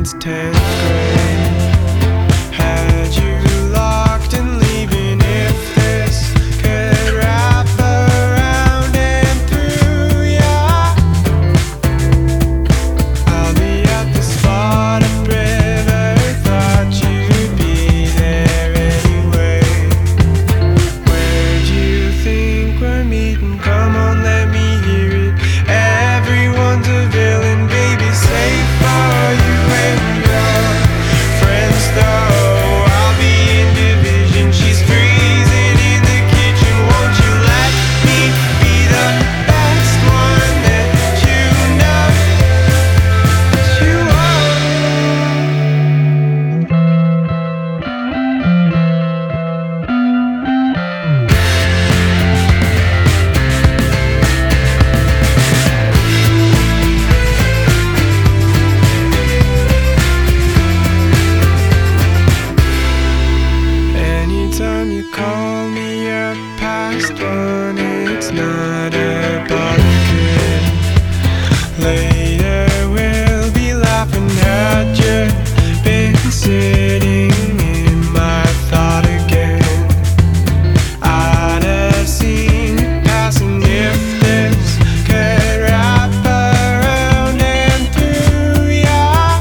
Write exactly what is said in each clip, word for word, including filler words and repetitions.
since tenth grade. Had you locked and leaving if this could wrap around and through ya. I'll be at the spot up river, thought you'd be there anyway. Where'd you think we're meeting? Come on, let me hear it. Everyone's a villain, baby, safe for you and your friends though. I'll be in division, she's freezing in the kitchen. Won't you let me be the best one that you know that you Anytime you call me up past one, it's not about good. Later we'll be laughing at you. Been sitting in my thought again. I'd have seen you passing if this could wrap around and through ya.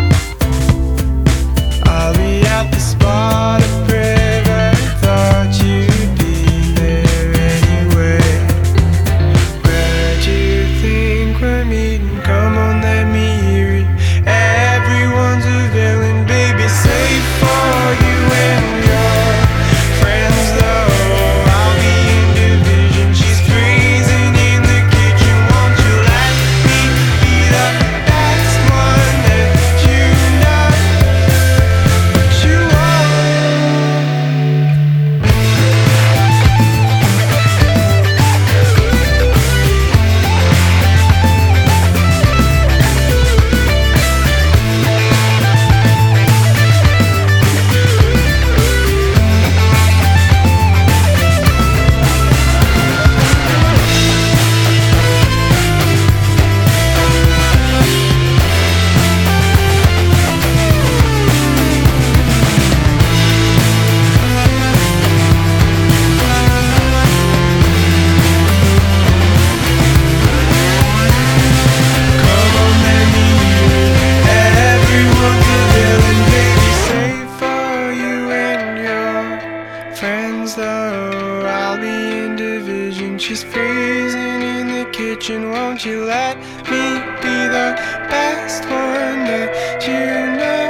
I'll be at the spot up river, thought you'd be there anyway. Where'd you think we're meeting? Come on, let me hear it. Everyone's a villain, baby, safe for you and your friends though. I'll be in division, she's freezing in the kitchen. Won't you let me be the best one that you know that you friends though. I'll be in division, she's freezing in the kitchen. Won't you let me be the best one that you know